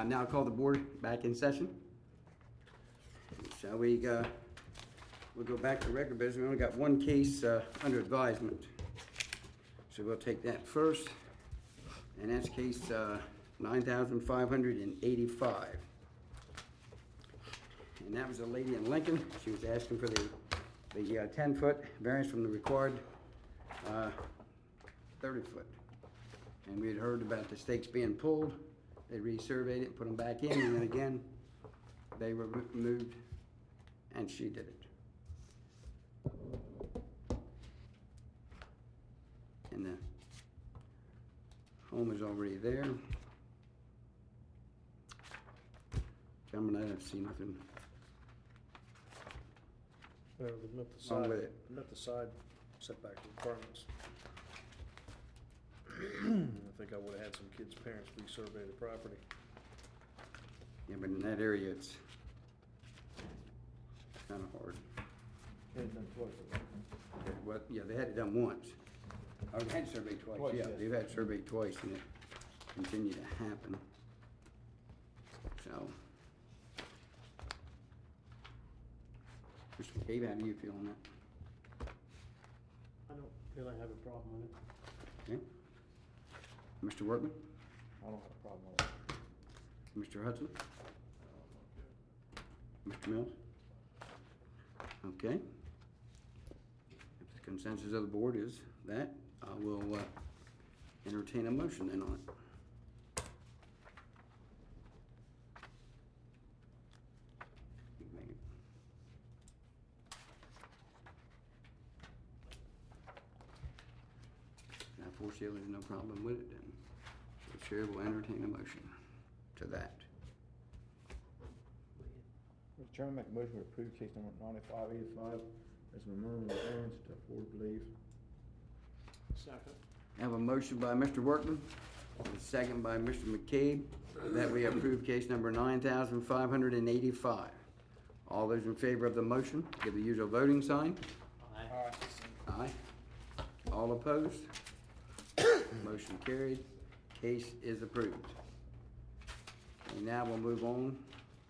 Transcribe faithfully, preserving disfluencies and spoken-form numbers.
Uh, now call the board back in session. Shall we, uh, we'll go back to regular business. We only got one case, uh, under advisement. So we'll take that first. And that's case, uh, nine thousand five hundred eighty-five. And that was a lady in Lincoln. She was asking for the, the uh, ten-foot variance from the required, uh, thirty-foot. And we had heard about the stakes being pulled. They resurveyed it, put them back in, and then again, they were removed, and she did it. And the home is already there. Gentlemen, I don't see nothing Uh, we met the wrong side, with it. met the side setback requirements. I think I would've had some kids' parents resurvey the property. Yeah, but in that area, it's kind of hard. Hadn't done twice. Yeah, well, yeah, they had it done once. Oh, they had it surveyed twice, Twice, yeah. yes. They've had it surveyed twice, and it continued to happen. So. Mister McCabe, how do you feel on that? I don't really have a problem with it. Okay. Mister Workman? I don't have a problem with it. Mister Hudson? Mister Mills? Okay. If the consensus of the board is that, I will uh, entertain a motion then on it. You can make it. Now, foresee there's no problem with it then. So the chair will entertain a motion to that. Mister Chairman, make a motion to approve case number ninety-five eighty-five as a memorial variance to afford relief. Second. I have a motion by Mister Workman, a second by Mister McCabe, that we approve case number nine thousand five hundred eighty-five. All those in favor of the motion, give the usual voting sign. Aye. Aye. All opposed? Motion carried. Case is approved. And now we'll move on